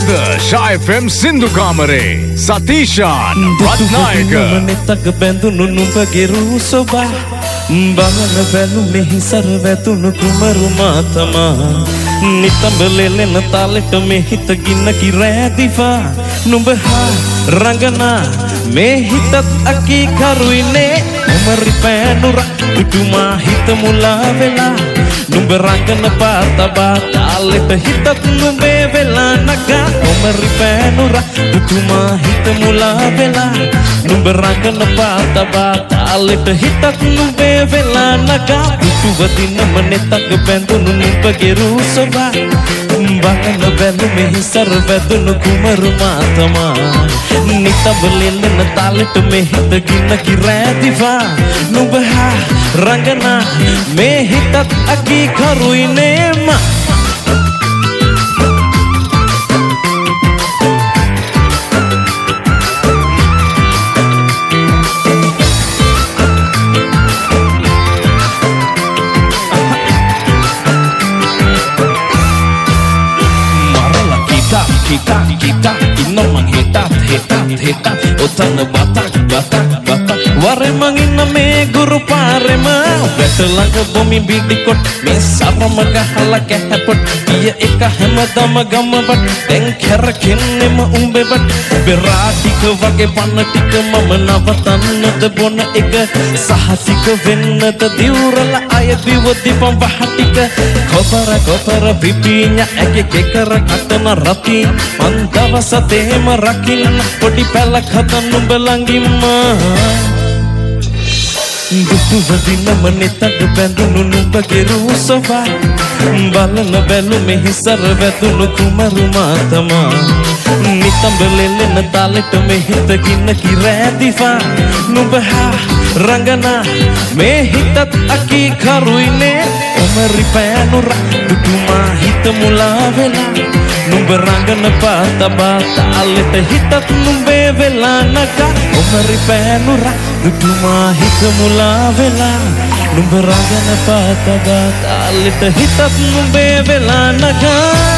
අද Shy FM සින්දු කාමරේ සතීෂාන් රත්නායක මනෙතක බැඳුණු නුඹගේ රූසොබා බලන බැලුමෙහි සරවැතුණු කුමරුමා තමා නිතඹලෙලෙන තාලෙට මේ හිත ගින්න කිරෑදිවා නුඹ හා රංගනා මේ හිතත් අකී කරුයිනේ උමරි පෑනුර දුටුමා හිත මුලා වෙලා නුඹ රංගන පාතබා තාලෙට හිතත් නුඹේ වෙලා නගා උමරි පෑනුර දුටුමා හිත මුලා වෙලා නුඹ රංගන පාතබා තාලෙට හිතත් නුඹේ වෙලා නගා දුටුවදිනම නෙතක බැඳුණු නුඹගේ රූසොබා බලන බැලුමෙහි සරවැදුණු කුමරුමා තමා නිතඹලෙලෙන තාලෙට මේ හිත ගින්න කිරෑදිවා නුඹ හා රංගනා මේ හිතත් අකී කරුයිනේ මා kita ino manghitat utan batak ware mangina me guru parema betelang ke bumi bidikot me sarama gahala ke hapot iya eka hamadam gamabat deng kerakin nema umbe bat berati ke wage panatik mamanavatan de bona eka sahasik venna de diurala ay diwodi pambahatik kobara bibinya eke kekara katana rati mandavasate marakin podi pelak hatan numbelangimma දුටුවදින මනෙතක බැඳුණු නුඹගේ රූසොබා බලන බැලුමෙහි සරවැදුණු කුමරුමා තමා නිතඹලෙලෙන තාලෙට මේ හිත ගින්න කිරෑදිවා නුඹ හා රංගනා මේ හිතත් අකී කරුයිනේ උමරි පෑනුර දුටුමා හිත මුලා වෙලා නුඹ රංගන පාතබා තාලෙට හිතත් නුඹේ වෙලා නගා උමරි පෑනුර දුටුමා හිත මුලා වෙලා නුඹ රංගන පාතබා තාලෙට හිතත් නුඹේ වෙලා නගා